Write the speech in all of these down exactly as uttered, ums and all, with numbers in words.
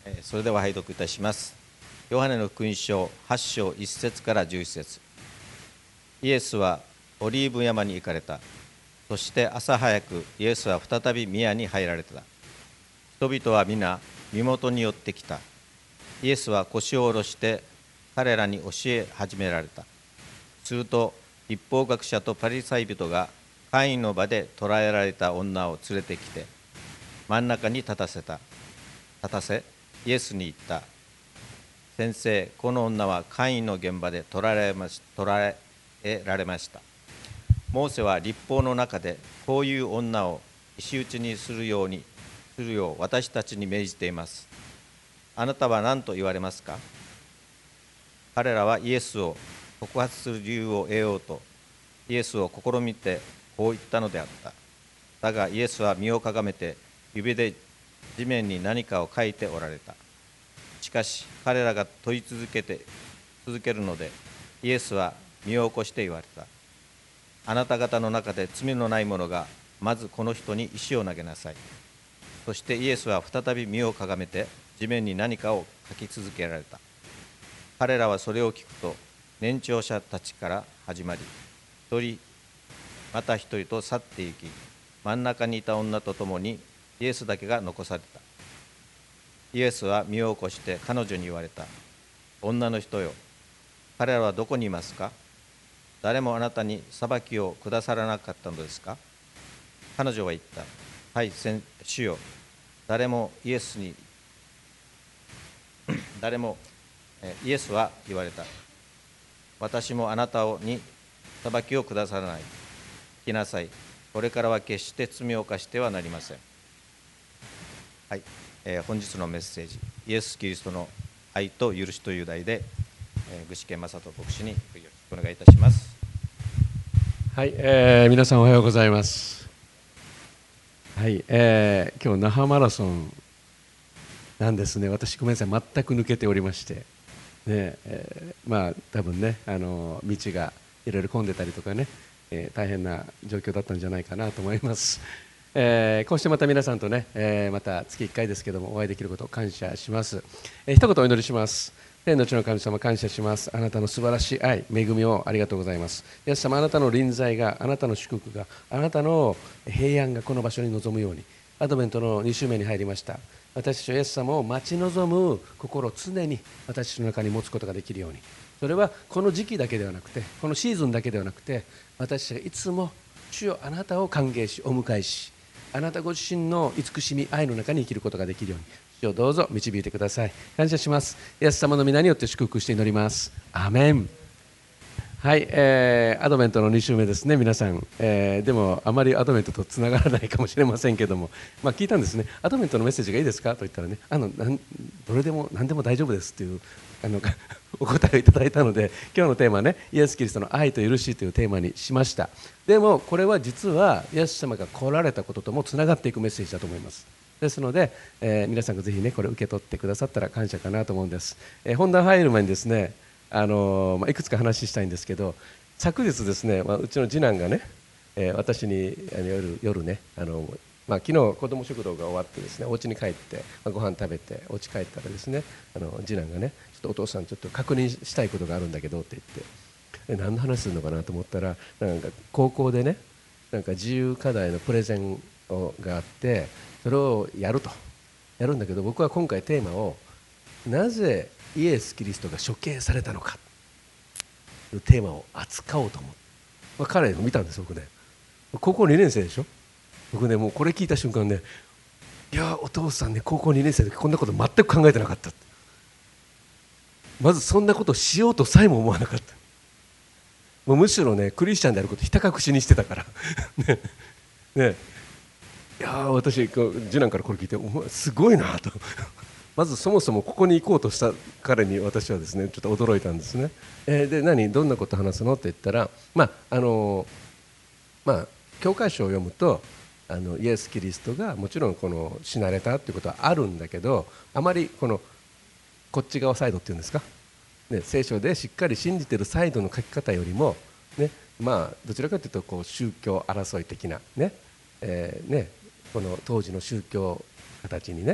えーそれでは拝読いたします。ヨハネの福音書はち章いち節からじゅういち節。イエスはオリーブ山に行かれた。そして朝早くイエスは再び宮に入られた。人々は皆身元に寄ってきた。イエスは腰を下ろして彼らに教え始められた。すると律法学者とパリサイ人が会員の場で捕らえられた女を連れてきて真ん中に立たせた。立たせイエスに言った。先生、この女は会員の現場で捕らえられまし捕らえられました。モーセは律法の中でこういう女を石打ちにするようにするよう私たちに命じています。あなたは何と言われますか？彼らはイエスを告発する理由を得ようとイエスを試みてこう言ったのであった。だがイエスは身をかがめて指で地面に何かを書いておられた。しかし彼らが問い続けて続けるのでイエスは身を起こして言われた。あなた方の中で罪のない者がまずこの人に石を投げなさい。そしてイエスは再び身をかがめて地面に何かを書き続けられた。彼らはそれを聞くと年長者たちから始まり一人また一人と去って行き真ん中にいた女と共にイエスだけが残された。イエスは身を起こして彼女に言われた。女の人よ、彼らはどこにいますか？誰もあなたに裁きを下さらなかったのですか？彼女は言った。はい、主よ。誰もイエスに誰もイエスは言われた。私もあなたに裁きを下さらない。来なさい。これからは決して罪を犯してはなりません。はい、えー、本日のメッセージ、イエス・キリストの愛と許しという題で、えー、具志堅正人牧師によろしくお願いいたします。 はい、えー、皆さんおはようございます。はい、えー、今日那覇マラソンなんですね。私ごめんなさい、全く抜けておりまして、ねえー、まあ多分ね、あの道がいろいろ混んでたりとかね、えー、大変な状況だったんじゃないかなと思います。えー、こうしてまた皆さんとね、えー、また月いっかいですけどもお会いできることを感謝します。えー、一言お祈りします。天の地の神様、感謝します。あなたの素晴らしい愛、恵みをありがとうございます。イエス様、あなたの臨在が、あなたの祝福が、あなたの平安がこの場所に臨むように、アドベントのに週目に入りました。私たちはイエス様を待ち望む心を常に私たちの中に持つことができるように、それはこの時期だけではなくて、このシーズンだけではなくて、私たちがいつも主よあなたを歓迎し、お迎えし、あなたご自身の慈しみ、愛の中に生きることができるように、主をどうぞ導いてください。感謝します。イエス様の皆によって祝福して祈ります。アーメン。はい、えー、アドベントのに週目ですね、皆さん、えー、でもあまりアドベントとつながらないかもしれませんけども、まあ、聞いたんですね。アドベントのメッセージがいいですかと言ったらね、あのなんどれでも何でも大丈夫ですというあのお答えをいただいたので、今日のテーマはね、イエス・キリストの愛と許しというテーマにしました。でもこれは実はイエス様が来られたことともつながっていくメッセージだと思います。ですので、えー、皆さんがぜひねこれを受け取ってくださったら感謝かなと思うんです。えー、本題入る前にですね、あのーまあ、いくつか話したいんですけど、昨日ですね、まあ、うちの次男がね、えー、私にあの夜夜ね、あのまあ、昨日子ども食堂が終わってですね、お家に帰って、まあ、ご飯食べてお家帰ったらですね、あの次男がね、ちょっとお父さんちょっと確認したいことがあるんだけどって言って、え何の話するのかなと思ったら、なんか高校でね、なんか自由課題のプレゼンをがあって、それをやるとやるんだけど、僕は今回テーマをなぜイエス・キリストが処刑されたのかというテーマを扱おうと思う、まあ、彼を見たんです。僕ね高校にねん生でしょ。僕ねもうこれ聞いた瞬間ね、いやお父さんね高校にねん生でこんなこと全く考えてなかった。まずそんなことしようとさえも思わなかった。もうむしろねクリスチャンであることをひた隠しにしてたからねね、いや私次男からこれ聞いてお前すごいなとまずそもそもここに行こうとした彼に私はですねちょっと驚いたんですね。えー、で何どんなこと話すのって言ったら、まああのまあ教科書を読むとあのイエス・キリストがもちろんこの死なれたっていうことはあるんだけど、あまりこのこっち側サイドっていうんですか、ね、聖書でしっかり信じてるサイドの書き方よりも、ね、まあどちらかというとこう宗教争い的なね、えー、ねこの当時の宗教家たちにね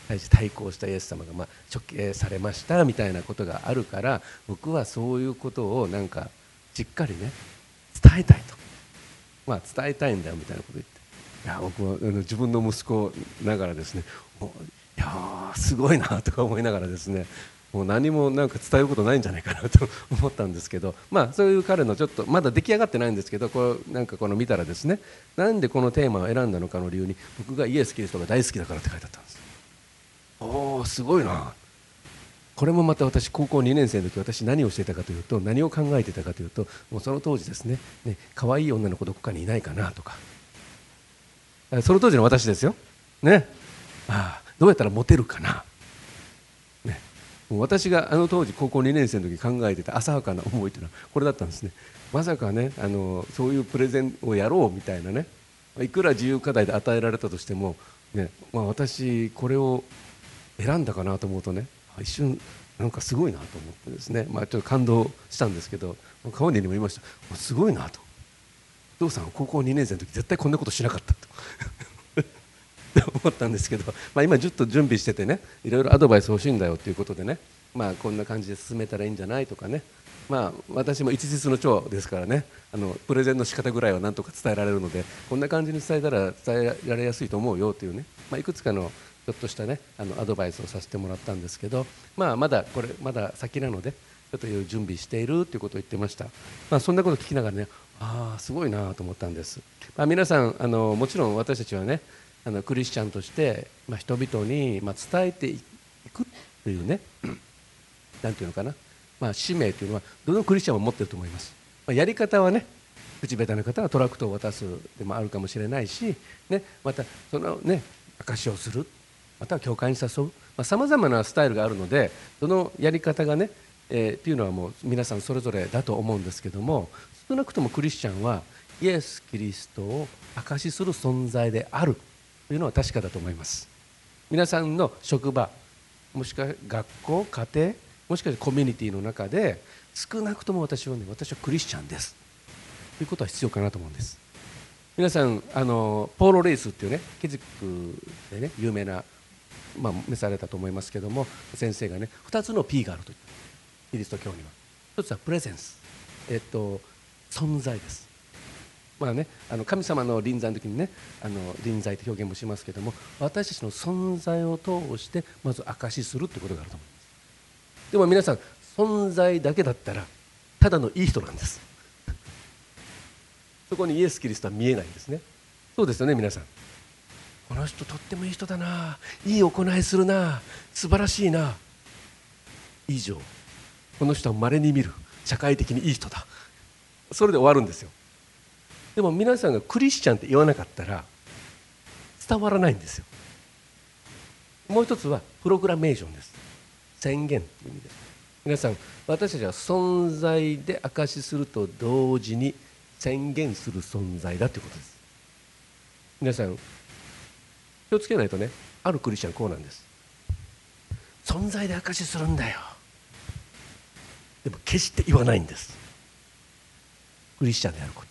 対して対抗したイエス様がまあ処刑されましたみたいなことがあるから、僕はそういうことをなんかしっかりね伝えたいと、まあ、伝えたいんだよみたいなこと言って、いや僕はあの自分の息子ながらですね、もういやーすごいなとか思いながらですね、もう何もなんか伝えることないんじゃないかなと思ったんですけど、まあそういう彼のちょっとまだ出来上がってないんですけど、こうなんかこの見たらですね、なんでこのテーマを選んだのかの理由に、僕がイエス・キリストが大好きだからって書いてあったんです。おーすごいな。これもまた私高校にねん生の時、私何をしていたかというと、何を考えていたかというと、もうその当時ですね、ね可愛い女の子どこかにいないかなとか、その当時の私ですよ、ね、ああどうやったらモテるかな、ね、もう私があの当時高校にねん生の時考えてた浅はかな思いというのはこれだったんですね。まさかね、あのそういうプレゼンをやろうみたいなね、いくら自由課題で与えられたとしても、ねまあ、私これを選んだかなと思うとね、一瞬なんかすごいなと思ってですね、まあ、ちょっと感動したんですけど、川根にも言いました、すごいなと、お父さん高校にねん生の時絶対こんなことしなかったと思ったんですけど、まあ、今ちょっと準備しててね、いろいろアドバイス欲しいんだよということでね、まあ、こんな感じで進めたらいいんじゃないとかね、まあ、私も一日の長ですからね、あのプレゼンの仕方ぐらいはなんとか伝えられるので、こんな感じに伝えたら伝えられやすいと思うよというね、まあ、いくつかのちょっとしたねあのアドバイスをさせてもらったんですけど、まあ、まだこれまだ先なのでちょっという準備しているということを言ってました。まあ、そんなこと聞きながらね、ああすごいなと思ったんです。まあ、皆さんあのもちろん私たちはねあのクリスチャンとして、まあ、人々に、まあ、伝えていくというねなんていうのかな、まあ、使命というのはどのクリスチャンも持っていると思います。まあ、やり方はね口下手な方はトラクトを渡すでもあるかもしれないし、ね、またそのね証しをする、または教会に誘う、さまざ、まなスタイルがあるので、そのやり方がね、えー、っていうのはもう皆さんそれぞれだと思うんですけども、少なくともクリスチャンはイエス・キリストを証しする存在であるというのは確かだと思います。皆さんの職場、もしくは学校、家庭、もしくはコミュニティの中で、少なくとも私はね、私はクリスチャンですということは必要かなと思うんです。皆さんあのポーロ・レイスっていうねケジックでね有名な、まあ、召されたと思いますけども、先生がねふたつの P があると言ったキリスト教には。ひとつはプレゼンス、えっと、存在です。まあね、あの神様の臨在の時にねあの臨在という表現もしますけども、私たちの存在を通してまず証しするということがあると思います。でも皆さん存在だけだったらただのいい人なんです。そこにイエス・キリストは見えないんですね。そうですよね皆さん。この人とってもいい人だな、いい行いするな、素晴らしいな、以上。この人は稀に見る社会的にいい人だ、それで終わるんですよ。でも皆さんがクリスチャンって言わなかったら伝わらないんですよ。もう一つはプロクラメーションです。宣言という意味です。皆さん私たちは存在で証しすると同時に宣言する存在だということです。皆さん気をつけないとね、あるクリスチャンこうなんです。存在で証しするんだよ、でも決して言わないんです。クリスチャンであること、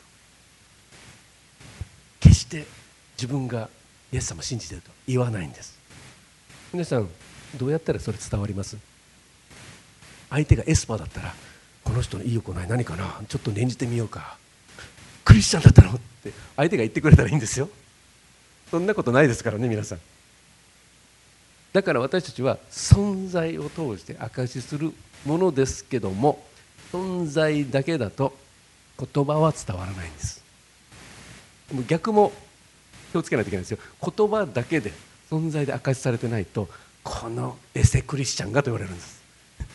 決して自分がイエス様を信じていると言わないんです。皆さんどうやったらそれ伝わります？相手がエスパーだったら、この人のいい行い何かな、ちょっと念じてみようか、クリスチャンだったのって相手が言ってくれたらいいんですよ。そんなことないですからね皆さん。だから私たちは存在を通して証しするものですけども、存在だけだと言葉は伝わらないんです。でも逆も気をつけないといけないんですよ。言葉だけで存在で証しされてないと、このエセクリスチャンがと言われるんです。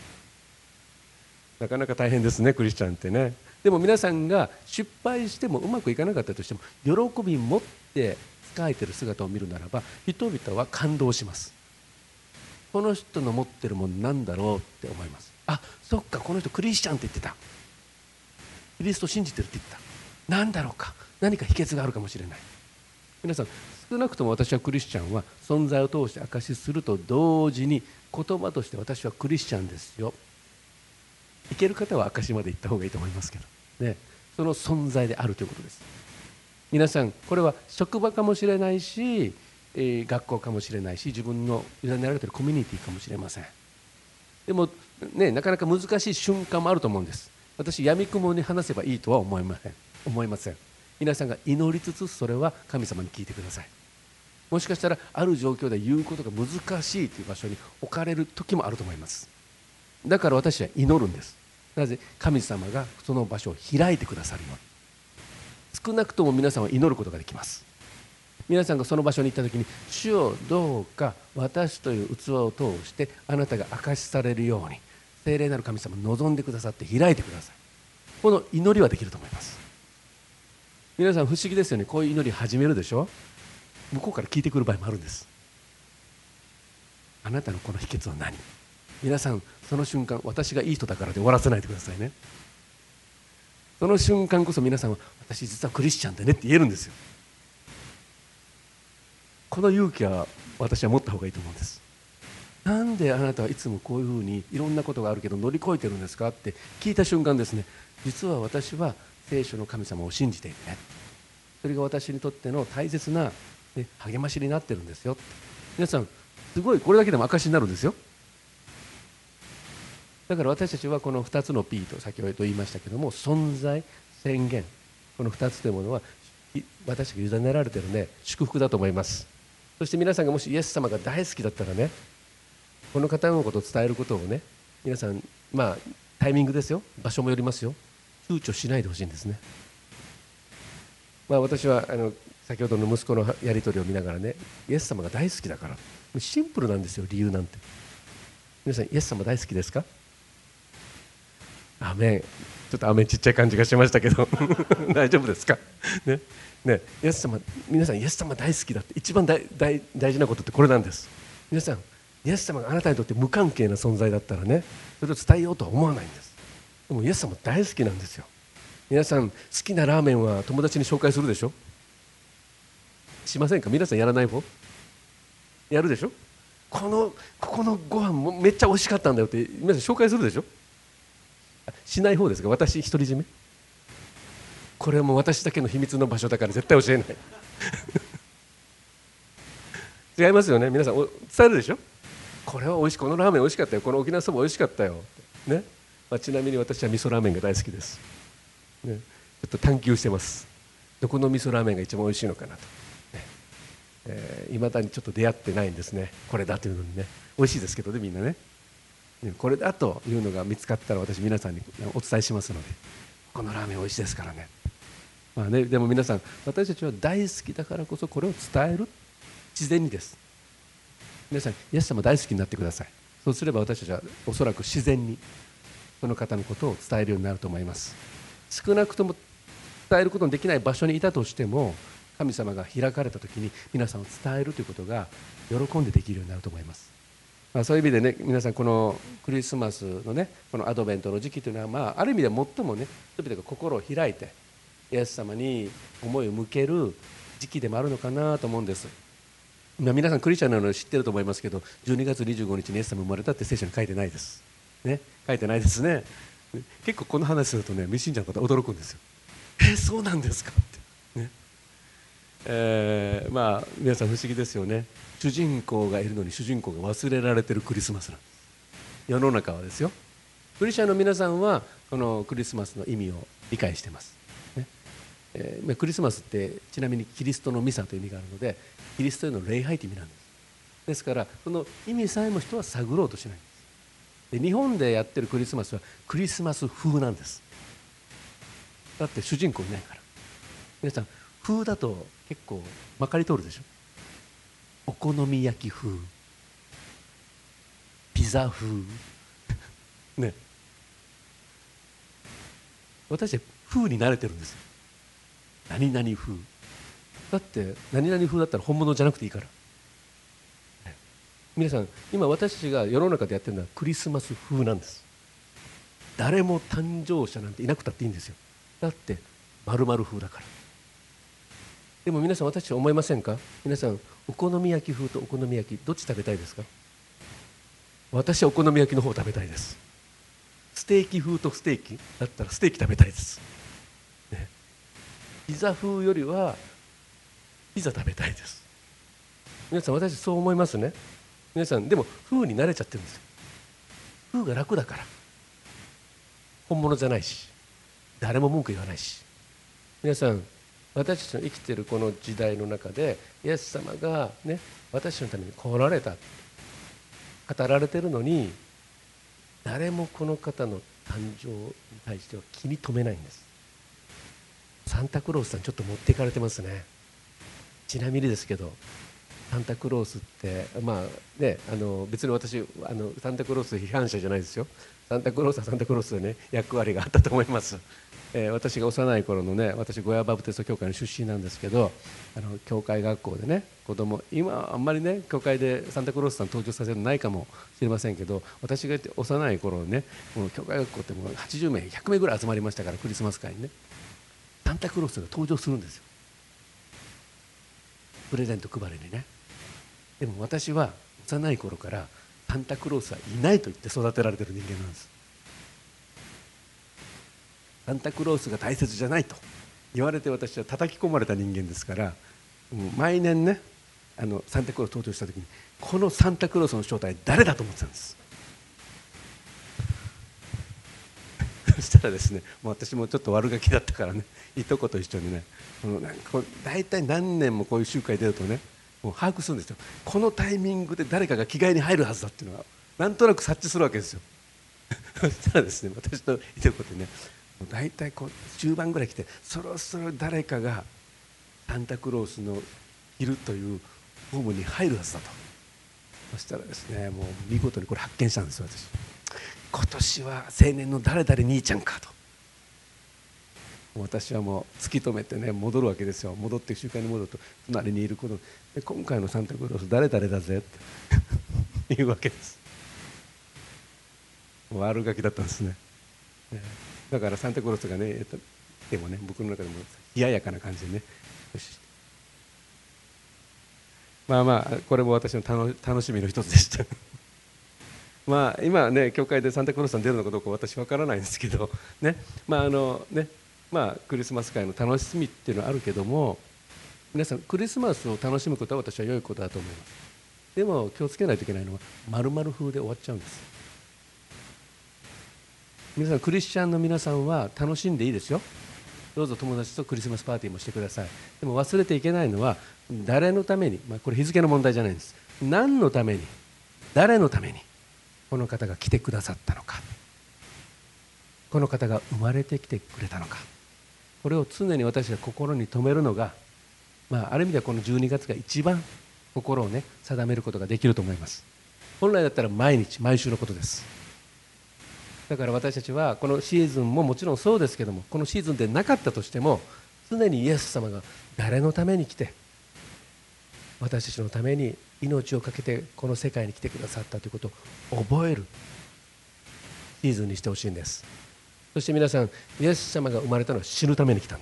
なかなか大変ですねクリスチャンってね。でも皆さんが失敗してもうまくいかなかったとしても、喜び持って仕えている姿を見るならば、人々は感動します。この人の持ってるものなんだろうって思います。あ、そっか、この人クリスチャンって言ってた、キリスト信じてるって言った、なんだろうか、何か秘訣があるかもしれない。皆さん少なくとも私はクリスチャンは存在を通して証しすると同時に、言葉として私はクリスチャンですよ、いける方は証まで行った方がいいと思いますけど、ね、その存在であるということです。皆さんこれは職場かもしれないし、 えー学校かもしれないし、自分の委ねられているコミュニティかもしれません。でも、ね、なかなか難しい瞬間もあると思うんです。私、やみくもに話せばいいとは思いません。思いません。皆さんが祈りつつ、それは神様に聞いてください。もしかしたらある状況で言うことが難しいという場所に置かれる時もあると思います。だから私は祈るんです。なぜ神様がその場所を開いてくださるように。少なくとも皆さんは祈ることができます。皆さんがその場所に行った時に、主よどうか私という器を通してあなたが証しされるように、聖霊なる神様に望んでくださって開いてください。この祈りはできると思います。皆さん不思議ですよね。こういう祈り始めるでしょ。向こうから聞いてくる場合もあるんです。あなたのこの秘訣は何？皆さんその瞬間、私がいい人だからで終わらせないでくださいね。その瞬間こそ皆さんは、私実はクリスチャンでねって言えるんですよ。この勇気は私は持った方がいいと思うんです。なんであなたはいつもこういうふうにいろんなことがあるけど乗り越えてるんですかって聞いた瞬間ですね、実は私は聖書の神様を信じているね、それが私にとっての大切な、ね、励ましになってるんですよ。皆さんすごい、これだけでも証になるんですよ。だから私たちはこのふたつの P と先ほど言いましたけども、存在、宣言、このふたつというものは私が委ねられているね、祝福だと思います。そして皆さんがもしイエス様が大好きだったらね、この方のことを伝えることをね、皆さん、まあタイミングですよ、場所もよりますよ、躊躇しないでほしいんですね。まあ、私はあの先ほどの息子のやり取りを見ながらね、イエス様が大好きだから、シンプルなんですよ、理由なんて。皆さんイエス様大好きですか？アメン。ちょっとアメンちっちゃい感じがしましたけど大丈夫ですかね。ね、イエス様、皆さんイエス様大好きだって、一番大大大事なことってこれなんです。皆さんイエス様があなたにとって無関係な存在だったらね、それを伝えようとは思わないんです。でもイエス様大好きなんですよ。皆さん好きなラーメンは友達に紹介するでしょ？しませんか？皆さんやらない方？やるでしょ？このここのご飯もめっちゃ美味しかったんだよって皆さん紹介するでしょ？しない方ですか？私独り占め？これはもう私だけの秘密の場所だから絶対教えない違いますよね。皆さん伝えるでしょ？これは美味しい、このラーメン美味しかったよ、この沖縄そば美味しかったよ、ね。まあ、ちなみに私は味噌ラーメンが大好きです、ね、ちょっと探求してます。どこの味噌ラーメンが一番美味しいのかなと、ねえー、未だにちょっと出会ってないんですね。これだというのにね、美味しいですけどね、みんなね。これだというのが見つかったら私皆さんにお伝えしますので、このラーメン美味しいですからね。まあね、でも皆さん、私たちは大好きだからこそこれを伝える、自然にです。皆さんイエス様大好きになってください。そうすれば私たちはおそらく自然にその方のことを伝えるようになると思います。少なくとも伝えることのできない場所にいたとしても、神様が開かれた時に皆さんを伝えるということが喜んでできるようになると思います。まあ、そういう意味でね、皆さんこのクリスマスのね、このアドベントの時期というのは、まあ、ある意味では最もね、人々が心を開いてイエス様に思いを向ける時期でもあるのかなと思うんです。まあ、皆さんクリスチャンなので知ってると思いますけど、じゅうにがつにじゅうごにちにイエス様生まれたって聖書に書いてないです、ね、書いてないですね。結構この話するとね、未信者の方驚くんですよ。えー、そうなんですかって、ねえー、まあ皆さん不思議ですよね。主人公がいるのに主人公が忘れられてるクリスマスなんです。世の中はですよ。クリスチャンの皆さんはこのクリスマスの意味を理解してます、ねえー、クリスマスってちなみにキリストのミサという意味があるので、キリストへの礼拝という意味なんです。ですからその意味さえも人は探ろうとしないんです。で、日本でやってるクリスマスはクリスマス風なんです。だって主人公いないから。皆さん風だと結構まかり通るでしょ。お好み焼き風、ピザ風ね。私は風に慣れてるんですよ。何々風だって何々風だったら本物じゃなくていいから。皆さん今私たちが世の中でやってるのはクリスマス風なんです。誰も誕生者なんていなくたっていいんですよ。だって丸々風だから。でも皆さん、私たち思いませんか？皆さんお好み焼き風とお好み焼きどっち食べたいですか？私はお好み焼きの方を食べたいです。ステーキ風とステーキだったらステーキ食べたいです、ね、ピザ風よりはピザ食べたいです。 皆さん、私そう思いますね。皆さんでも風に慣れちゃってるんですよ。風が楽だから、本物じゃないし、誰も文句言わないし。皆さん、私たちの生きているこの時代の中でイエス様がね、私のために来られた語られているのに、誰もこの方の誕生に対しては気に留めないんです。サンタクロースさんちょっと持っていかれてますね。ちなみにですけど、サンタクロースってまあね、あの別に私あのサンタクロース批判者じゃないですよ。サンタクロースはサンタクロースでね、役割があったと思います。えー、私が幼い頃のね、私ゴヤバプテスト教会の出身なんですけど、あの教会学校でね、子供、今あんまりね教会でサンタクロースさん登場させるのないかもしれませんけど、私が幼い頃ね、もう教会学校ってもうはちじゅうめいひゃくめいぐらい集まりましたから、クリスマス会にねサンタクロースが登場するんですよ、プレゼント配りにね。でも私は幼い頃からサンタクロースはいないと言って育てられている人間なんです。サンタクロースが大切じゃないと言われて、私は叩き込まれた人間ですから、もう毎年ね、あのサンタクロース登場した時に、このサンタクロースの正体誰だと思ってたんです。そしたらですね、もう私もちょっと悪ガキだったからね、いとこと一緒にね、もうなんかこう大体何年もこういう集会出るとね、もう把握するんですよ。このタイミングで誰かが着替えに入るはずだっていうのはなんとなく察知するわけですよ。そしたらですね、私といとことね、もう大体こう中盤ぐらい来て、そろそろ誰かがサンタクロースのいるというホームに入るはずだと。そしたらですね、もう見事にこれ発見したんですよ、私。今年は青年の誰々兄ちゃんかと。私はもう突き止めてね、戻るわけですよ。戻って集会に戻ると、隣にいる子供で、今回のサンタクロース誰々だぜって言うわけです。もう悪ガキだったんですね。だからサンタクロースがね、えっと、でもね、僕の中でも冷ややかな感じでね、よし、まあまあこれも私の楽楽しみの一つでした。まあ今ね、教会でサンタクロースさん出るのかどうか私わからないんですけどね、まああのね、まあクリスマス会の楽しみっていうのはあるけども、皆さんクリスマスを楽しむことは私は良いことだと思います。でも気をつけないといけないのは、丸々風で終わっちゃうんです。皆さん、クリスチャンの皆さんは楽しんでいいですよ。どうぞ友達とクリスマスパーティーもしてください。でも忘れていけないのは、誰のために、まあ、これ日付の問題じゃないんです。何のために、誰のためにこの方が来てくださったのか、この方が生まれてきてくれたのか、これを常に私が心に留めるのが、まあ、ある意味ではこのじゅうにがつが一番心をね定めることができると思います。本来だったら毎日毎週のことです。だから私たちはこのシーズンももちろんそうですけども、このシーズンでなかったとしても、常にイエス様が誰のために来て、私たちのために命を懸けてこの世界に来てくださったということを覚えるシーズンにしてほしいんです。そして皆さん、イエス様が生まれたのは死ぬために来たんです。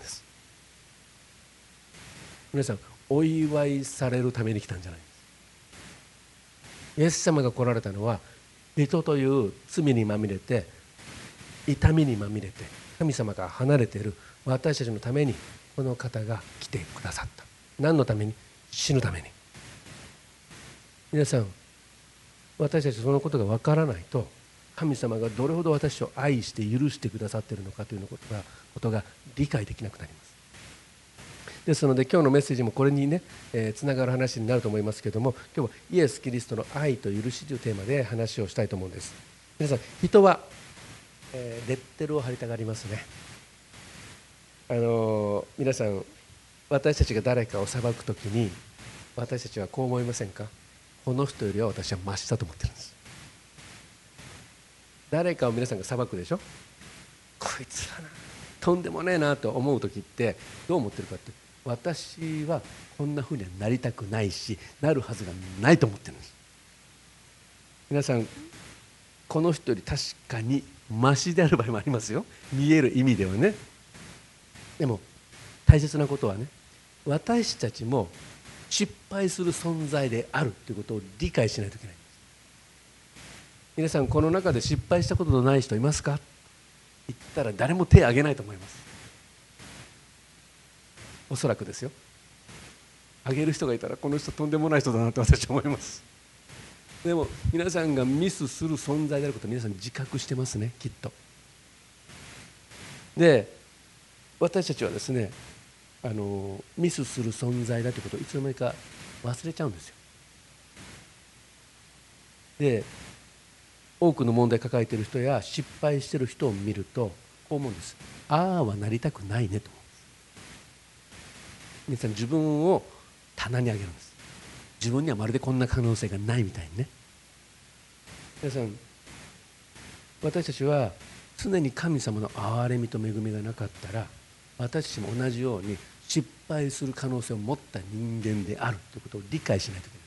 皆さん、お祝いされるために来たんじゃないです。イエス様が来られたのは、人という罪にまみれて、痛みにまみれて、神様から離れている私たちのためにこの方が来てくださった。何のために？死ぬために。皆さん、私たちそのことが分からないと、神様がどれほど私を愛して許してくださっているのかということが、ことが理解できなくなります。ですので今日のメッセージもこれにね、えー、つながる話になると思いますけれども、今日はイエス・キリストの愛と許しというテーマで話をしたいと思うんです。皆さん、人は、えー、レッテルを貼りたがりますね。あのー、皆さん、私たちが誰かを裁くときに、私たちはこう思いませんか？この人よりは私は増したと思ってるんです。誰かを皆さんが裁くでしょ。こいつらな、とんでもねえなと思うときってどう思ってるかって、私はこんなふうにはなりたくないし、なるはずがないと思ってるんです。皆さん、この人より確かにマシである場合もありますよ、見える意味ではね。でも大切なことはね、私たちも失敗する存在であるということを理解しないといけないんです。皆さん、この中で失敗したことのない人いますか？言ったら誰も手を挙げないと思います。おそらくですよ。 あげる人がいたらこの人とんでもない人だなと私は思います。でも皆さんがミスする存在であることを皆さん自覚してますね、きっと。で私たちはですね、あのミスする存在だということをいつの間にか忘れちゃうんですよ。で多くの問題を抱えている人や失敗している人を見るとこう思うんです。ああはなりたくないねと思うんです。皆さん自分を棚に上げるんです。自分にはまるでこんな可能性がないみたいにね。皆さん、私たちは常に神様の憐れみと恵みがなかったら、私たちも同じように失敗する可能性を持った人間であるということを理解しないといけない。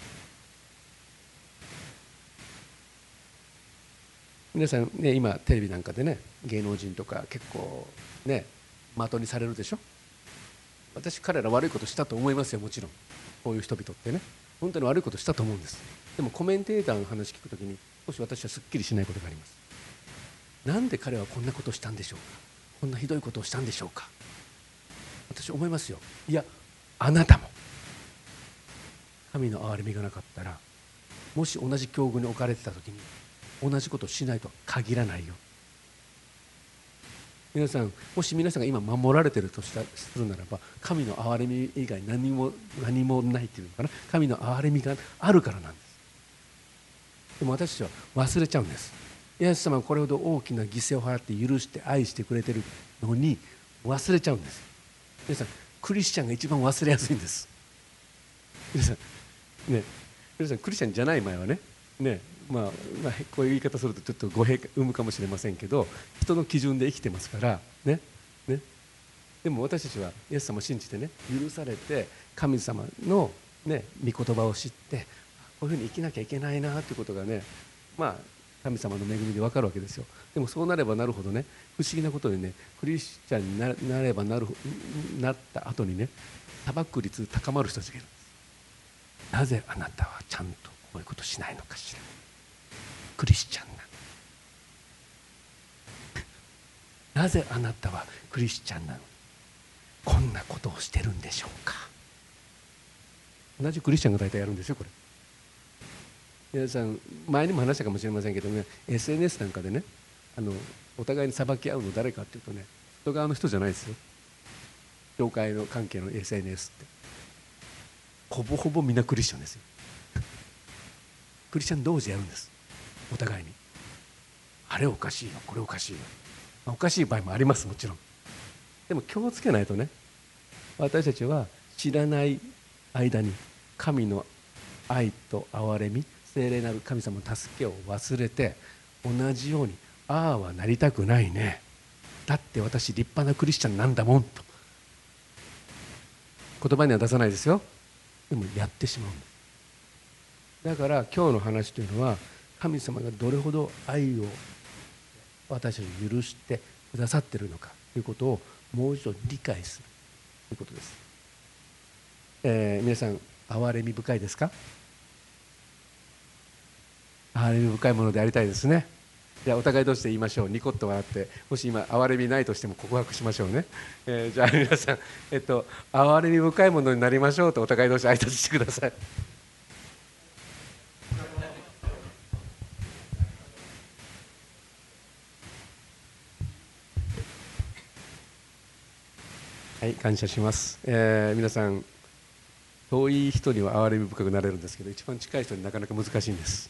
皆さんね、今テレビなんかでね、芸能人とか結構ね的にされるでしょ。私彼ら悪いことしたと思いますよ。もちろんこういう人々ってね本当に悪いことしたと思うんです。でもコメンテーターの話聞くときに少し私はすっきりしないことがあります。なんで彼はこんなことをしたんでしょうか、こんなひどいことをしたんでしょうか。私思いますよ。いや、あなたも神の憐れみがなかったら、もし同じ境遇に置かれてたときに同じことをしないとは限らないよ。皆さん、もし皆さんが今守られているとしたするならば、神の憐れみ以外何も何もないというのかな、神の憐れみがあるからなんです。でも私たちは忘れちゃうんです。イエス様はこれほど大きな犠牲を払って許して愛してくれてるのに忘れちゃうんです。皆さん、クリスチャンが一番忘れやすいんです。皆さんね、皆さんクリスチャンじゃない前はねね、まあ、まあこういう言い方するとちょっと語弊生むかもしれませんけど、人の基準で生きてますからね。ねでも私たちはイエス様を信じてね、許されて神様の、ね、御言葉を知って、こういうふうに生きなきゃいけないなということがね、まあ神様の恵みで分かるわけですよ。でもそうなればなるほどね、不思議なことにね、クリスチャンに な, なればなるなった後にね、裁く率高まる人たちがいるんです。なぜあなたはちゃんとこういうことしないのかしら。クリスチャンななぜあなたはクリスチャンなのにこんなことをしてるんでしょうか。同じクリスチャンが大体やるんですよ、これ。皆さん前にも話したかもしれませんけどね、 エスエヌエス なんかでね、あのお互いに裁き合うの誰かっていうとね、外側の人じゃないですよ。教会の関係の エスエヌエス ってほぼほぼみんなクリスチャンですよ。クリスチャン同士やるんです。お互いにあれおかしいよ、これおかしいよ、まあ、おかしい場合もあります、もちろん。でも気をつけないとね、私たちは知らない間に神の愛と憐れみ、聖霊なる神様の助けを忘れて、同じようにああはなりたくないね、だって私立派なクリスチャンなんだもんと言葉には出さないですよ。でもやってしまうんです。だから今日の話というのは、神様がどれほど愛を私たちに許してくださっているのかということをもう一度理解するということです。えー、皆さん憐れみ深いですか。憐れみ深いものでありたいですね。じゃあお互い同士で言いましょう。ニコッと笑って、もし今憐れみないとしても告白しましょうね。えー、じゃあ皆さん、えっと、憐れみ深いものになりましょうとお互い同士挨拶してください。はい、感謝します。えー、皆さん、遠い人には憐れみ深くなれるんですけど、一番近い人になかなか難しいんです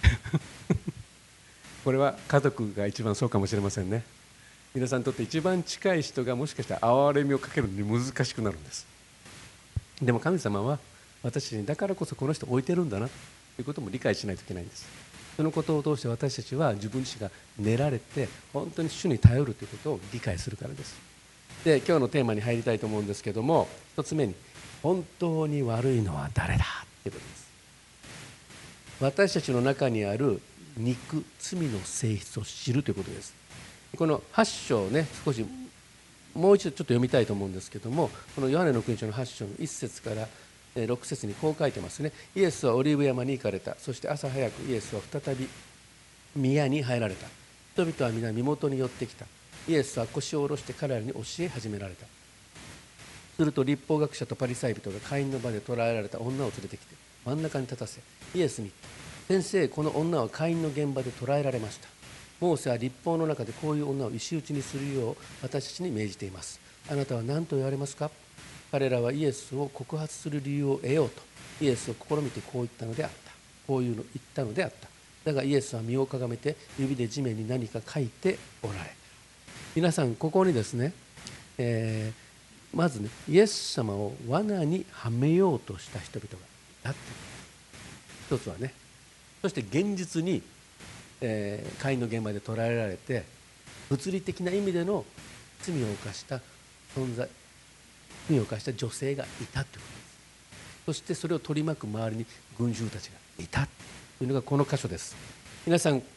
これは家族が一番そうかもしれませんね。皆さんにとって一番近い人がもしかしたら憐れみをかけるのに難しくなるんです。でも神様は私たちにだからこそこの人を置いてるんだなということも理解しないといけないんです。そのことを通して私たちは自分自身が練られて本当に主に頼るということを理解するからです。で、今日のテーマに入りたいと思うんですけども、一つ目に本当に悪いのは誰だということです。私たちの中にある肉、罪の性質を知るということです。このはち章をね、少しもう一度ちょっと読みたいと思うんですけども、このヨハネの福音書のはち章のいっ節からろく節にこう書いてますね。イエスはオリーブ山に行かれた。そして朝早くイエスは再び宮に入られた。人々は皆身元に寄ってきた。イエスは腰を下ろして彼らに教え始められた。 すると律法学者とパリサイ人が会員の場で捕らえられた女を連れてきて真ん中に立たせ、イエスに言った。先生、この女は会員の現場で捕らえられました。モーセは律法の中でこういう女を石打ちにするよう私たちに命じています。あなたは何と言われますか。彼らはイエスを告発する理由を得ようとイエスを試みてこう言ったのであった。こういうの言ったのであった。だがイエスは身をかがめて指で地面に何か書いておられる。皆さん、ここにですね、えー、まずね、イエス様を罠にはめようとした人々がいたって一つはね。そして現実に、えー、会員の現場で捕らえられて物理的な意味での罪を犯した存在罪を犯した女性がいたということです。そしてそれを取り巻く周りに群衆たちがいたというのがこの箇所です。皆さん、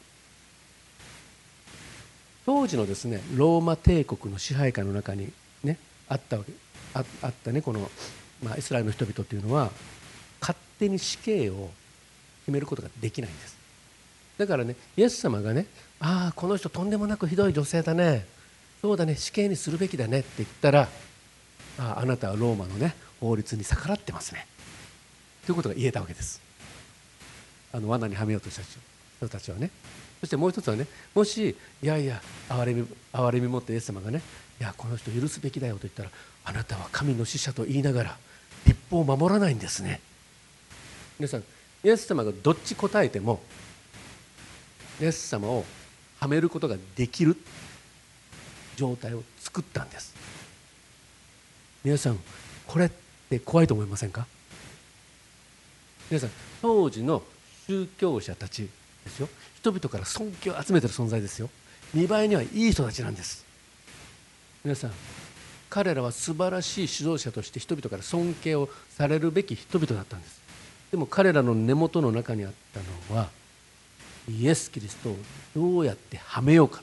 当時のですねローマ帝国の支配下の中に、ね、あったわけ あ, あったねこの、まあ、イスラエルの人々というのは勝手に死刑を決めることができないんです。だからね、イエス様がね、ああこの人とんでもなくひどい女性だね、そうだね、死刑にするべきだねって言ったら、ああ、あなたはローマのね法律に逆らってますねということが言えたわけです。あの罠にはめようとした人たちはね。そしてもう一つはね、もしいやいや憐れみ憐れみ持ってイエス様がね、いやこの人許すべきだよと言ったら、あなたは神の使者と言いながら律法を守らないんですね。皆さん、イエス様がどっち答えてもイエス様をはめることができる状態を作ったんです。皆さん、これって怖いと思いませんか。皆さん、当時の宗教者たちですよ、人々から尊敬を集めている存在ですよ。見栄えにはいい人たちなんです。皆さん、彼らは素晴らしい指導者として人々から尊敬をされるべき人々だったんです。でも彼らの根元の中にあったのは、イエス・キリストをどうやってはめようか。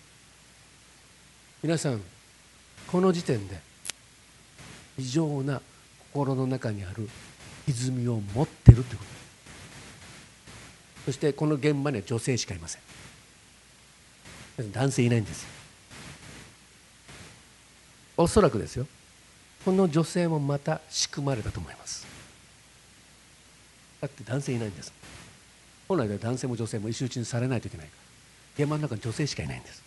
皆さん、この時点で異常な心の中にある歪みを持っているということです。そしてこの現場には女性しかいません。男性いないんですよ。おそらくですよ、この女性もまた仕組まれたと思います。だって男性いないんです。本来では男性も女性も石打ちにされないといけないから、現場の中に女性しかいないんです。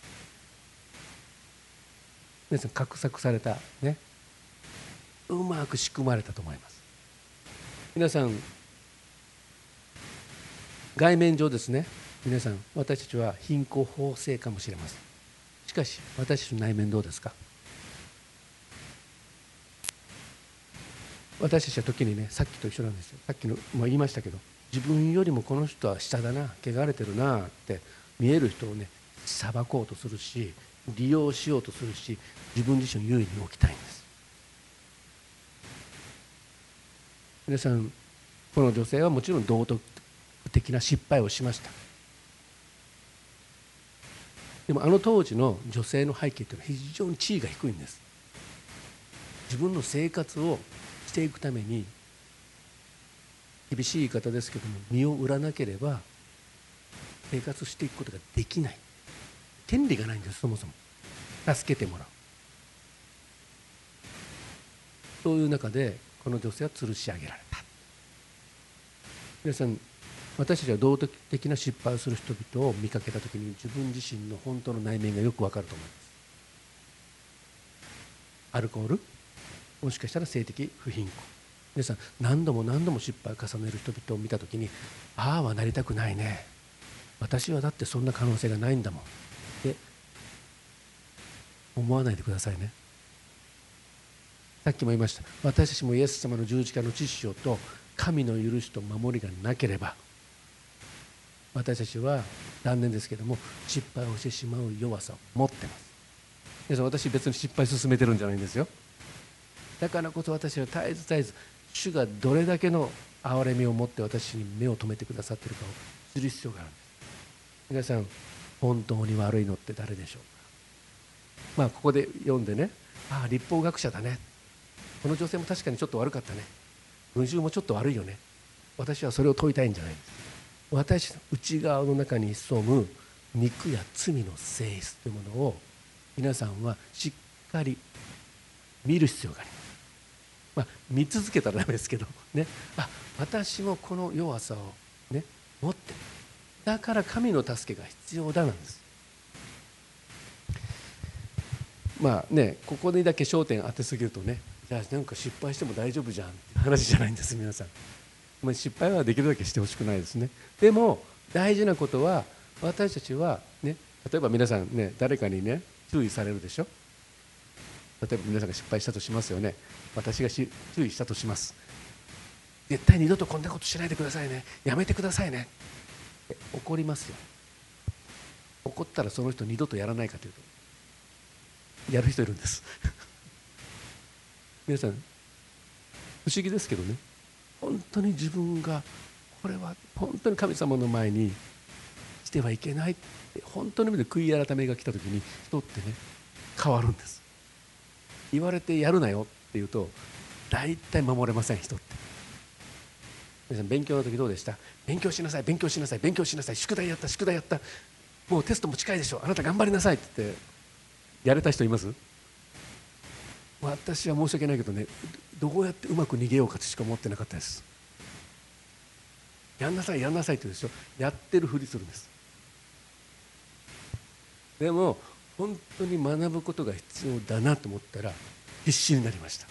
皆さん、画策されたね、うまく仕組まれたと思います。皆さん、外面上ですね、皆さん、私たちは貧困法制かもしれません。しかし私たちの内面どうですか。私たちは時にね、さっきと一緒なんですよ。さっきのも言いましたけど、自分よりもこの人は下だな、汚れてるなって見える人をね、裁こうとするし、利用しようとするし、自分自身を優位に置きたいんです。皆さん、この女性はもちろん道徳的な失敗をしました。でもあの当時の女性の背景というのは非常に地位が低いんです。自分の生活をしていくために、厳しい言い方ですけども、身を売らなければ生活していくことができない。権利がないんです。そもそも助けてもらう。そういう中でこの女性は吊るし上げられた。皆さん、私たちは道徳的な失敗をする人々を見かけたときに、自分自身の本当の内面がよくわかると思います。アルコール、もしかしたら性的不貧困。皆さん、何度も何度も失敗を重ねる人々を見たときに、ああはなりたくないね、私はだってそんな可能性がないんだもんって思わないでくださいね。さっきも言いました、私たちもイエス様の十字架の知識と神の許しと守りがなければ、私たちは残念ですけども失敗をしてしまう弱さを持っています。皆さん、私別に失敗進めてるんじゃないんですよ。だからこそ私は絶えず絶えず主がどれだけの憐れみを持って私に目を留めてくださっているかを知る必要があるんです。皆さん、本当に悪いのって誰でしょうか。まあここで読んでね、ああ律法学者だね、この女性も確かにちょっと悪かったね、群衆もちょっと悪いよね、私はそれを問いたいんじゃないんです。私の内側の中に潜む肉や罪の性質というものを皆さんはしっかり見る必要があります。 まあ、見続けたらダメですけどね、あ、私もこの弱さをね持ってる、だから神の助けが必要だなんです。まあね、ここにだけ焦点当てすぎるとね、じゃあなんか失敗しても大丈夫じゃんって話じゃないんです。皆さん、まあ、失敗はできるだけしてほしくないですね。でも大事なことは、私たちはね、例えば皆さんね、誰かにね注意されるでしょ。例えば皆さんが失敗したとしますよね。私がし注意したとします。絶対二度とこんなことしないでくださいね、やめてくださいねって怒りますよ。怒ったらその人二度とやらないかというと、やる人いるんです皆さん不思議ですけどね、本当に自分がこれは本当に神様の前にしてはいけないって本当の意味で悔い改めが来た時に、人ってね変わるんです。言われてやるなよって言うと大体守れません、人って。皆さん勉強の時どうでした？勉強しなさい、勉強しなさい、勉強しなさい、宿題やった、宿題やった、もうテストも近いでしょ、あなた頑張りなさいって言ってやれた人います？私は申し訳ないけどね、どうやってうまく逃げようかとしか思ってなかったです。やんなさいやんなさいって言うでしょ、やってるふりするんです。でも本当に学ぶことが必要だなと思ったら必死になりました。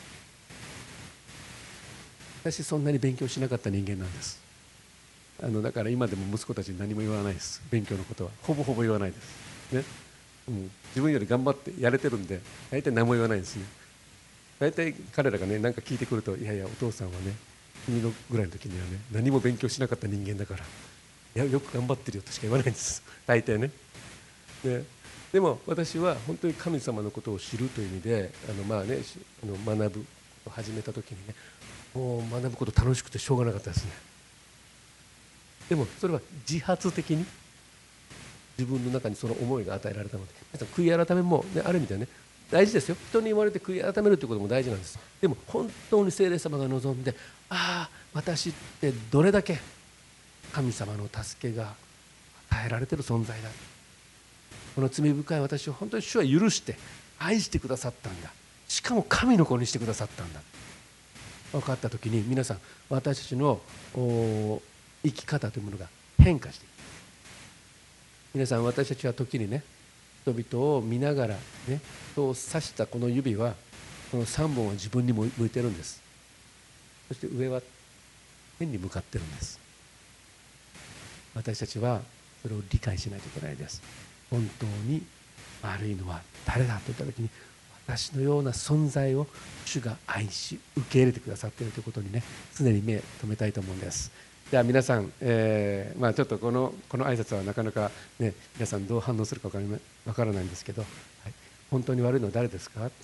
私そんなに勉強しなかった人間なんです。あのだから今でも息子たちに何も言わないです。勉強のことはほぼほぼ言わないですね。うん、自分より頑張ってやれてるんで大体何も言わないんですね。大体彼らがね何か聞いてくると、いやいやお父さんはね君のぐらいの時にはね何も勉強しなかった人間だから、いやよく頑張ってるよとしか言わないんです大体ね。ででも私は本当に神様のことを知るという意味で、あのまあねあの学ぶを始めた時にね、もう学ぶこと楽しくてしょうがなかったですね。でもそれは自発的に自分の中にその思いが与えられたので、皆さん悔い改めも、ね、ある意味ではね大事ですよ。人に言われて悔い改めるということも大事なんです。でも本当に聖霊様が望んで、ああ私ってどれだけ神様の助けが与えられている存在だ、この罪深い私を本当に主は許して愛してくださったんだ、しかも神の子にしてくださったんだ分かった時に、皆さん私たちの生き方というものが変化していく。皆さん私たちは時にね人々を見ながらね、人を指したこの指は、このさんぼんは自分にも向いてるんです。そして上は天に向かってるんです。私たちはそれを理解しないといけないです。本当に悪いのは誰だと言った時に、私のような存在を主が愛し受け入れてくださっているということにね、常に目を留めたいと思うんです。では皆さん、えーまあ、ちょっとこのこの挨拶はなかなか、ね、皆さんどう反応するか分からないんですけど、はい、本当に悪いのは誰ですか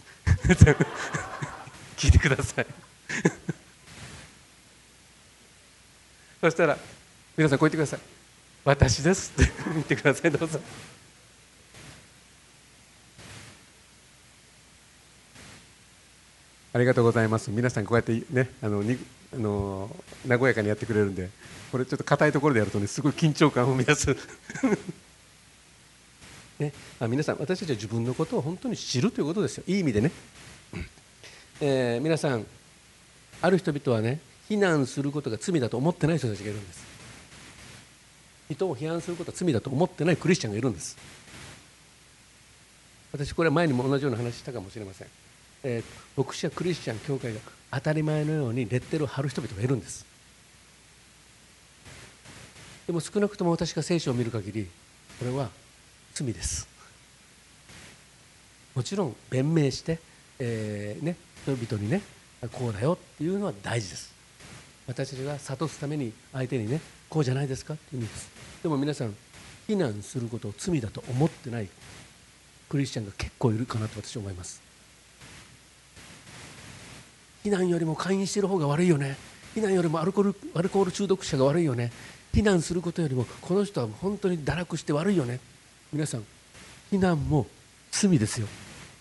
聞いてくださいそしたら皆さんこう言ってください。私ですって言ってください。どうぞ。ありがとうございます。皆さんこうやってね、あのにあの和やかにやってくれるんで、これちょっと硬いところでやるとね、すごい緊張感を生み出すね、あ皆さん私たちは自分のことを本当に知るということですよ、いい意味でね、えー、皆さんある人々はね、非難することが罪だと思ってない人たちがいるんです。人を批判することは罪だと思ってないクリスチャンがいるんです。私これは前にも同じような話したかもしれません。えー、牧師やクリスチャン教会が当たり前のようにレッテルを貼る人々がいるんです。でも少なくとも私が聖書を見る限り、これは罪です。もちろん弁明して、えーね、人々にねこうだよっていうのは大事です。私たちが諭すために相手にねこうじゃないですかっていう意味です。でも皆さん非難することを罪だと思ってないクリスチャンが結構いるかなと私は思います。非難よりも勧誘している方が悪いよね、非難よりもアルコール、アルコール中毒者が悪いよね、非難することよりもこの人は本当に堕落して悪いよね。皆さん非難も罪ですよ。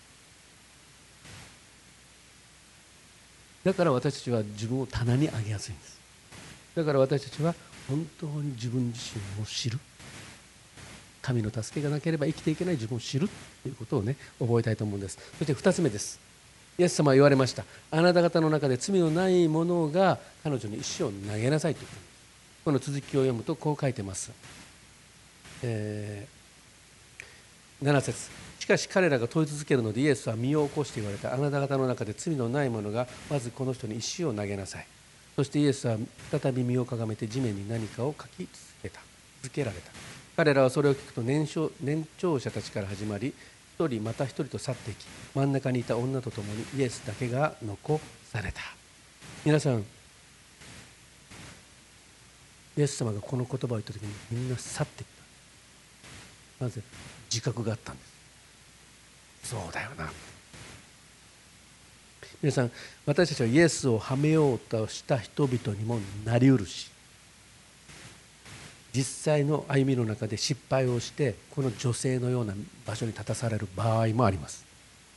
だから私たちは自分を棚に上げやすいんです。だから私たちは本当に自分自身を知る、神の助けがなければ生きていけない自分を知るということをね覚えたいと思うんです。そしてふたつめです。 イエス様は言われました。あなた方の中で罪のない者が彼女に石を投げなさいと言った。この続きを読むとこう書いてます。えー、なな節。しかし彼らが問い続けるのでイエスは身を起こして言われた。あなた方の中で罪のない者がまずこの人に石を投げなさい。そしてイエスは再び身をかがめて地面に何かを書き続けた。続けられた。彼らはそれを聞くと年少、年長者たちから始まり、一人また一人と去っていき、真ん中にいた女と共にイエスだけが残された。皆さん、イエス様がこの言葉を言った時にみんな去っていった。なぜ？自覚があったんです。そうだよな。皆さん、私たちはイエスをはめようとした人々にもなりうるし、実際の歩みの中で失敗をしてこの女性のような場所に立たされる場合もあります。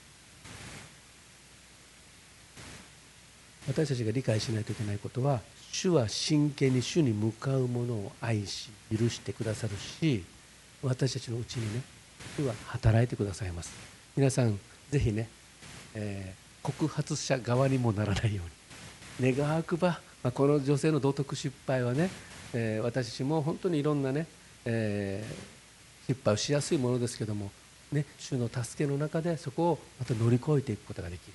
私たちが理解しないといけないことは、主は真剣に主に向かう者を愛し許してくださるし、私たちのうちにね、主は働いてくださいます。皆さんぜひね、えー、告発者側にもならないように願わくば、まあ、この女性の道徳失敗はね、えー、私たちも本当にいろんなね、えー、失敗をしやすいものですけども、ね、主の助けの中でそこをまた乗り越えていくことができる。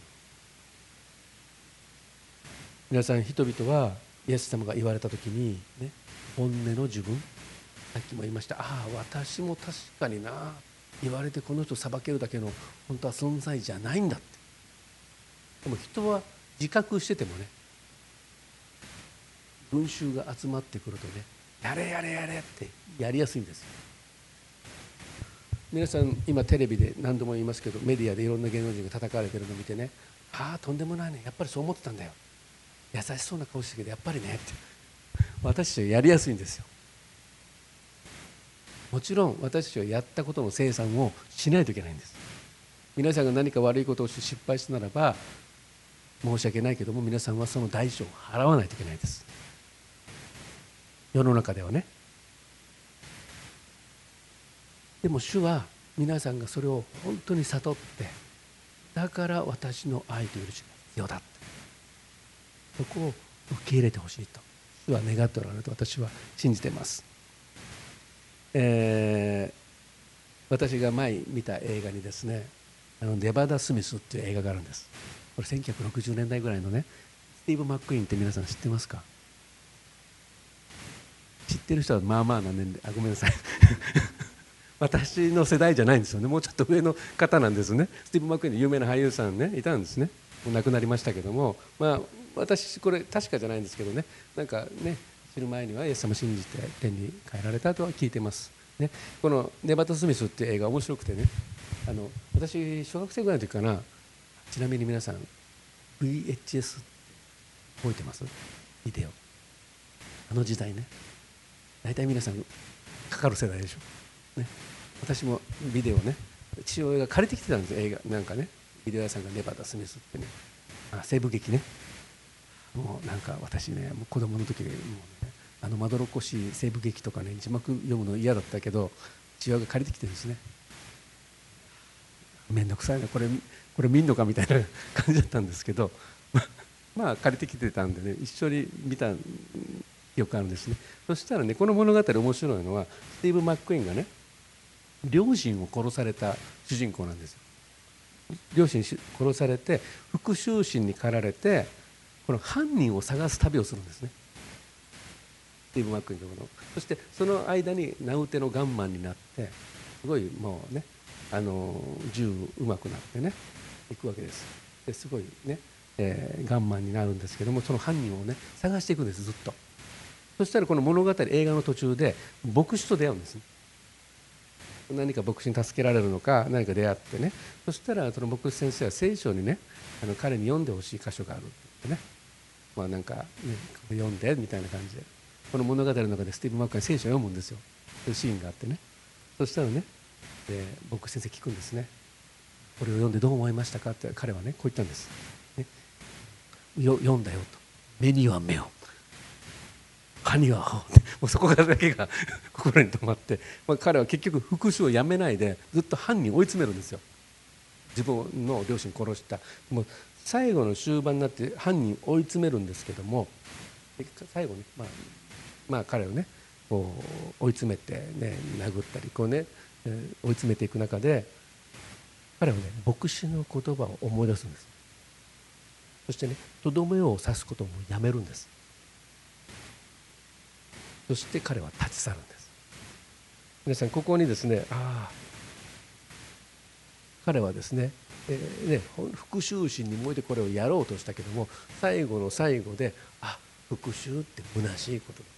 皆さん、人々はイエス様が言われた時に、ね、本音の自分、さっきも言いました、ああ私も確かにな、言われてこの人を裁けるだけの本当は存在じゃないんだって。でも人は自覚しててもね、群衆が集まってくるとね、やれやれやれってやりやすいんですよ。皆さん今テレビで何度も言いますけど、メディアでいろんな芸能人が叩かれてるのを見てね、ああとんでもないね、やっぱりそう思ってたんだよ、優しそうな顔してるけどやっぱりねって、私たちはやりやすいんですよ。もちろん私たちはやったことの清算をしないといけないんです。皆さんが何か悪いことをして失敗したならば申し訳ないけども、皆さんはその代償を払わないといけないです。世の中ではね。でも主は皆さんがそれを本当に悟って、だから私の愛と許しが必要だって、そこを受け入れてほしいと主は願っておられると私は信じています。えー、私が前見た映画にですね、あのネバダ・スミスっていう映画があるんです。これせんきゅうひゃくろくじゅうねんだいぐらいのね、スティーブ・マックイーンって皆さん知ってますか？知ってる人はまあまあな年齢、あ、ごめんなさい私の世代じゃないんですよね。もうちょっと上の方なんですね。スティーブ・マックイーンで有名な俳優さんね、いたんですね。もう亡くなりましたけども、まあ私これ確かじゃないんですけどね、なんかね、知る前にはイエス様を信じて天に帰られたとは聞いてます、ね、このネバダ・スミスっていう映画面白くてね、あの私小学生ぐらいの時かな。ちなみに皆さん ブイエイチエス 覚えてます？ビデオ、あの時代ね、大体皆さんかかる世代でしょ、ね、私もビデオね、父親が借りてきてたんですよ、映画なんかね、ビデオ屋さんがネバダ・スミスってね、あ、西部劇ね。もうなんか私ね、もう子供の時でもう、ね、あのまどろっこしい西部劇とかね、字幕読むの嫌だったけど父親が借りてきてるんですね。めんどくさいな、これこれ見んのかみたいな感じだったんですけどまあ借りてきてたんでね、一緒に見た記憶があるんですね。そしたらね、この物語面白いのは、スティーブ・マックイーンがね、両親を殺された主人公なんですよ。両親殺されて復讐心に駆られて、この犯人を探す旅をするんですね、スティーブ・マックイーンとこの。そしてその間に名うてのガンマンになって、すごいもうね、あの銃うまくなってねいくわけです。ですごいね、えー、ガンマンになるんですけども、その犯人をね探していくんです、ずっと。そしたらこの物語、映画の途中で牧師と出会うんですね。何か牧師に助けられるのか何か出会ってね、そしたらその牧師先生は聖書にね、あの彼に読んでほしい箇所があるって言ってね、まあなんか、ね、読んでみたいな感じで、この物語の中でスティーブ・マックが聖書を読むんですよ。そういうシーンがあってね、そしたらね、で牧師先生聞くんですね。これを読んでどう思いましたかって、彼はねこう言ったんです、ね、よ読んだよと、目には目を歯には歯を、もうそこだけが心に留まって、まあ、彼は結局復讐をやめないでずっと犯人を追い詰めるんですよ。自分の両親殺した、もう最後の終盤になって犯人追い詰めるんですけども、最後ね、まあ、まあ彼をねこう追い詰めてね殴ったりこうね追い詰めていく中で、彼はね牧師の言葉を思い出すんです。そしてねとどめを刺すこともやめるんです。そして彼は立ち去るんです。皆さんここにですね、ああ彼はですね、えー、ね復讐心に燃えてこれをやろうとしたけども、最後の最後であ復讐って虚しいことだ、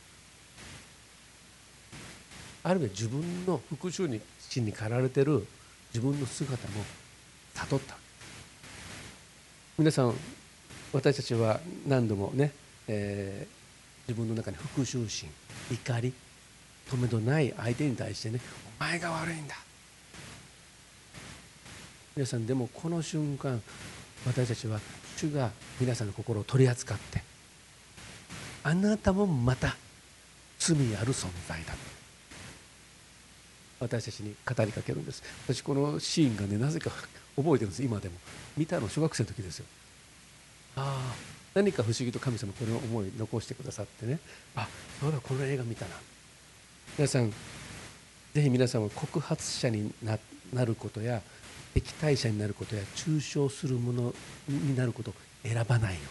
あるいは自分の復讐心に駆られている自分の姿も悟った。皆さん私たちは何度もね、えー、自分の中に復讐心、怒り、とめどない相手に対してね、お前が悪いんだ。皆さんでもこの瞬間、私たちは主が皆さんの心を取り扱って、あなたもまた罪ある存在だ、私たちに語りかけるんです。私このシーンがねなぜか覚えてるんです。今でも見たの小学生の時ですよ。ああ何か不思議と神様この思い残してくださってね、あそうだこの映画見たな。皆さんぜひ皆さんは告発者に な, なることや敵対者になることや中傷するものになることを選ばないよ。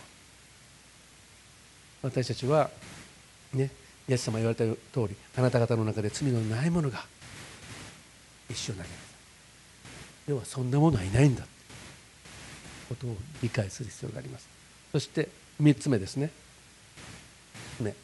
私たちはね、イエス様言われた通り、あなた方の中で罪のないものが一緒になります。要はそんなものはいないんだということを理解する必要があります。そしてみっつめですね。ね、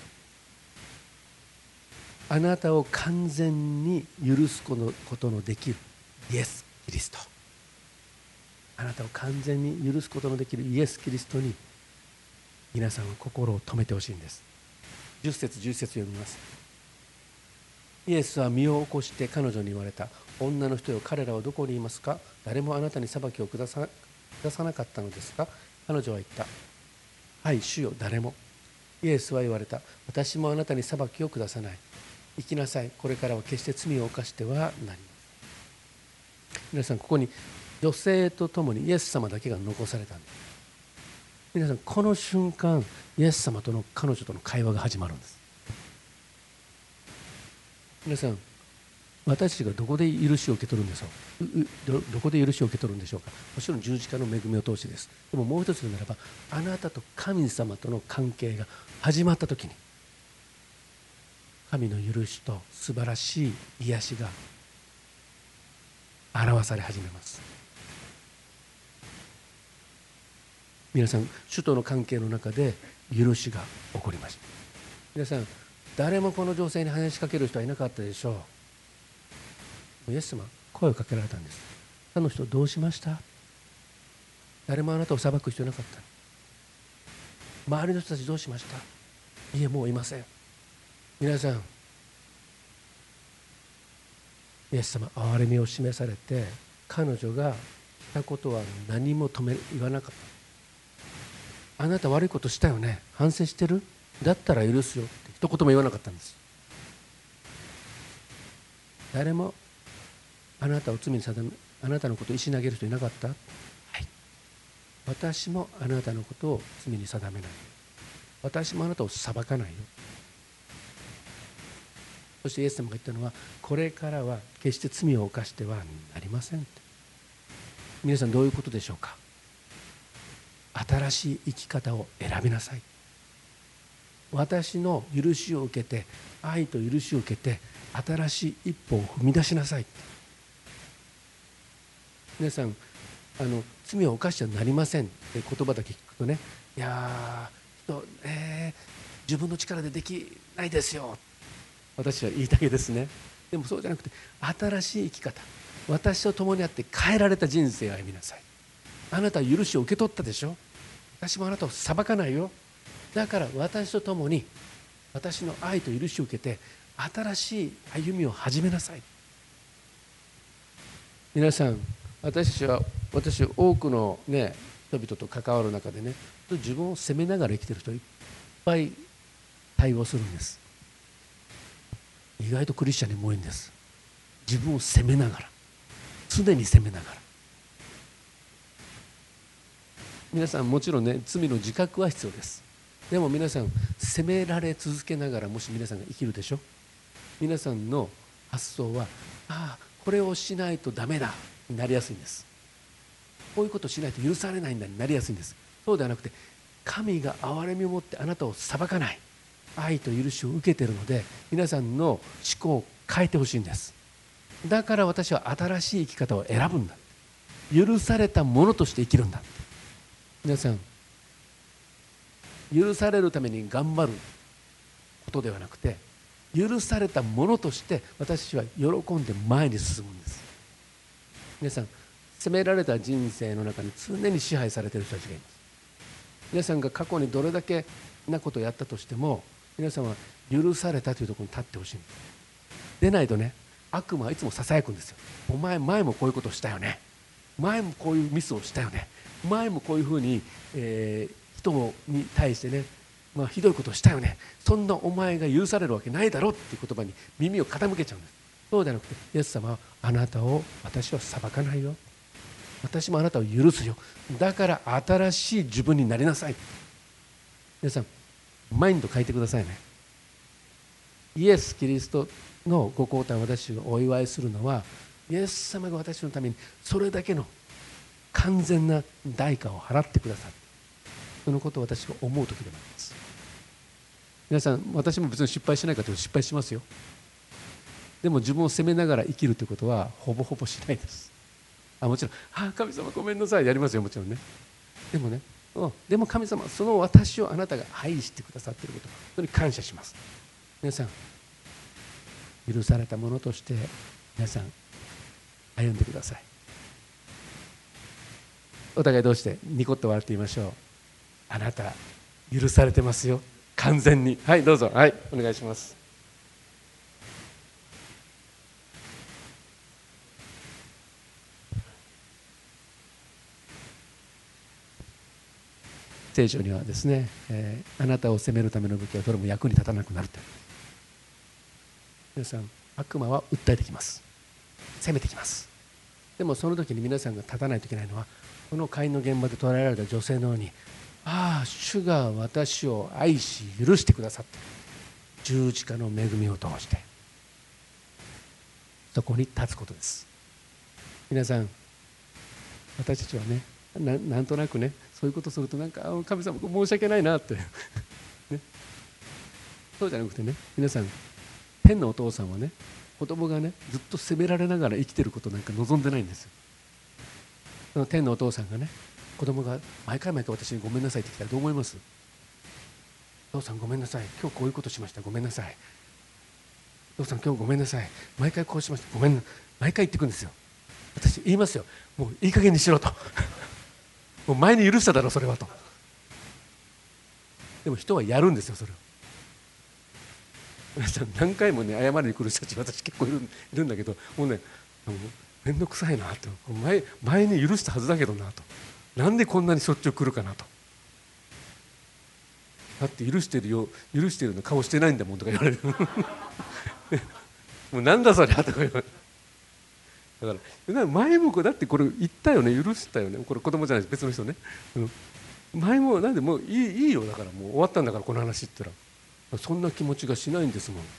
あなたを完全に許すことのできるイエス・キリスト、あなたを完全に許すことのできるイエス・キリストに皆さんは心を留めてほしいんです。じゅっ節じゅっ節読みます。イエスは身を起こして彼女に言われた。女の人よ、彼らはどこにいますか？誰もあなたに裁きを下さ、下さなかったのですか？彼女は言った。はい、主よ、誰も。イエスは言われた。私もあなたに裁きを下さない。行きなさい。これからは決して罪を犯してはなりません。皆さん、ここに女性とともにイエス様だけが残されたんです。皆さん、この瞬間イエス様との彼女との会話が始まるんです。皆さん、私たちがどこで許しを受け取るんでしょう ど, どこで許しを受け取るんでしょうか。もちろん十字架の恵みを通してです。でももう一つならば、あなたと神様との関係が始まった時に神の許しと素晴らしい癒しが表され始めます。皆さん、主との関係の中で許しが起こりました。皆さん、誰もこの女性に話しかける人はいなかったでしょう。イエス様、声をかけられたんです。あの人どうしました？誰もあなたを裁く人いなかった。周りの人たちどうしました？いえ、もういません。皆さん、イエス様、憐れみを示されて、彼女がしたことは何も止め言わなかった。あなた悪いことしたよね、反省してる？だったら許すよって一言も言わなかったんです。誰もあなたを罪に定め、あなたのことを石投げる人いなかった？はい、私もあなたのことを罪に定めない。私もあなたを裁かないよ。そしてイエス様が言ったのは、これからは決して罪を犯してはなりませんって。皆さん、どういうことでしょうか。新しい生き方を選びなさい。私の許しを受けて、愛と許しを受けて、新しい一歩を踏み出しなさい。皆さん、あの罪を犯してはなりませんって言葉だけ聞くとね、いやー、えー、自分の力でできないですよ、私は言いたいですね。でもそうじゃなくて、新しい生き方、私と共にあって変えられた人生を歩みなさい。あなたは許しを受け取ったでしょ。私もあなたを裁かないよ。だから私と共に私の愛と許しを受けて新しい歩みを始めなさい。皆さん、私たちは私多くの、ね、人々と関わる中でね、自分を責めながら生きている人いっぱい対応するんです。意外とクリスチャンにも多いんです。自分を責めながら、常に責めながら。 皆さんもちろんね、罪の自覚は必要です。でも皆さん、責められ続けながらもし皆さんが生きるでしょ、皆さんの発想は、ああこれをしないとダメだになりやすいんです。こういうことをしないと許されないんだになりやすいんです。そうではなくて、神が憐れみを持ってあなたを裁かない、愛と許しを受けているので、皆さんの思考を変えてほしいんです。だから私は新しい生き方を選ぶんだ、許されたものとして生きるんだ。皆さん、許されるために頑張ることではなくて、許されたものとして私は喜んで前に進むんです。皆さん、責められた人生の中に常に支配されている人たちがいます。皆さんが過去にどれだけなことをやったとしても、皆さんは許されたというところに立ってほしいんです。でないとね、悪魔はいつもささやくんですよ。お前前もこういうことをしたよね、前もこういうミスをしたよね、前もこういうふうに、えー、人に対してね、まあ、ひどいことをしたよね、そんなお前が許されるわけないだろうっていう言葉に耳を傾けちゃうんです。そうではなくて、イエス様はあなたを私は裁かないよ、私もあなたを許すよ、だから新しい自分になりなさい。皆さん、マインド変えてくださいね。イエス・キリストのご降誕を私がお祝いするのは、イエス様が私のためにそれだけの完全な代価を払ってくださる、そのことを私が思う時でもあります。皆さん、私も別に失敗しないかというと失敗しますよ。でも自分を責めながら生きるということはほぼほぼしないです。あもちろん、あ神様ごめんなさいやりますよ、もちろんね。でもね、うん、でも神様、その私をあなたが愛してくださっていること、本当に感謝します。皆さん、許されたものとして皆さん歩んでください。お互いどうしてニコッと笑って言いましょう。あなた許されてますよ、完全に。はい、どうぞ。はい、お願いします。聖書にはですね、えー、あなたを責めるための武器はどれも役に立たなくなると。皆さん、悪魔は訴えてきます、責めてきます。でもその時に皆さんが立たないといけないのは、この会の現場で捉えられた女性のように、ああ主が私を愛し許してくださって十字架の恵みを通してそこに立つことです。皆さん、私たちはね、な, なんとなくね、そういうことするとなんか神様申し訳ないなって、ね、そうじゃなくてね、皆さん、天のお父さんはね、子供がねずっと責められながら生きてることなんか望んでないんですよ。その天のお父さんがね、子供が毎回毎回私にごめんなさいって来たらどう思います？お父さんごめんなさい、今日こういうことしました、ごめんなさい。お父さん今日ごめんなさい、毎回こうしました、ごめんな、毎回言ってくんですよ。私言いますよ、もういい加減にしろともう前に許しただろそれはと。でも人はやるんですよ、それを。皆さん、何回もね謝りに来る人たち私結構い る, いるんだけど、もうね面倒くさいなと、 前, 前に許したはずだけどなと、なんでこんなにしょっちゅう来るかなと、だって許してるよ、許してるの顔してないんだもんとか言われるもうなんだそりゃとか言われる。だから前もだってこれ言ったよね、許したよね、これ子供じゃないです、別の人ね、前もなんでもうい い, いいよ、だからもう終わったんだからこの話って言ったら、そんな気持ちがしないんですもん。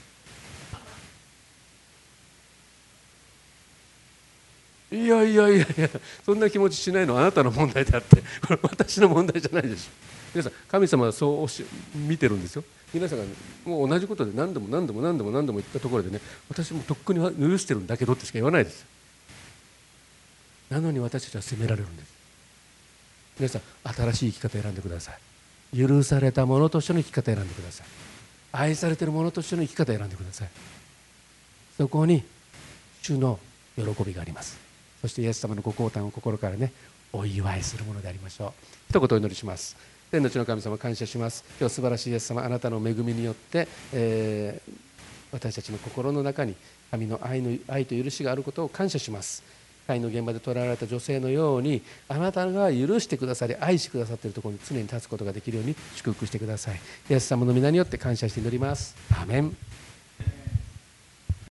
いやいやいやいや、そんな気持ちしないのはあなたの問題であって私の問題じゃないでしょ。皆さん、神様はそうおし見てるんですよ。皆さんがもう同じことで何度も何度も何度も何度も言ったところでね、私もとっくに許してるんだけどってしか言わないですよ。なのに私たちは責められるんです。皆さん、新しい生き方を選んでください。許されたものとしての生き方を選んでください。愛されているものとしての生き方を選んでください。そこに主の喜びがあります。そしてイエス様のご降誕を心からねお祝いするものでありましょう。一言お祈りします。天の地の神様、感謝します。今日素晴らしいイエス様、あなたの恵みによって、えー、私たちの心の中に神の愛の愛と許しがあることを感謝します。会の現場で捕らえられた女性のように、あなたが許してくださり愛してくださっているところに常に立つことができるように祝福してください。イエス様の皆によって感謝して祈ります。アーメン。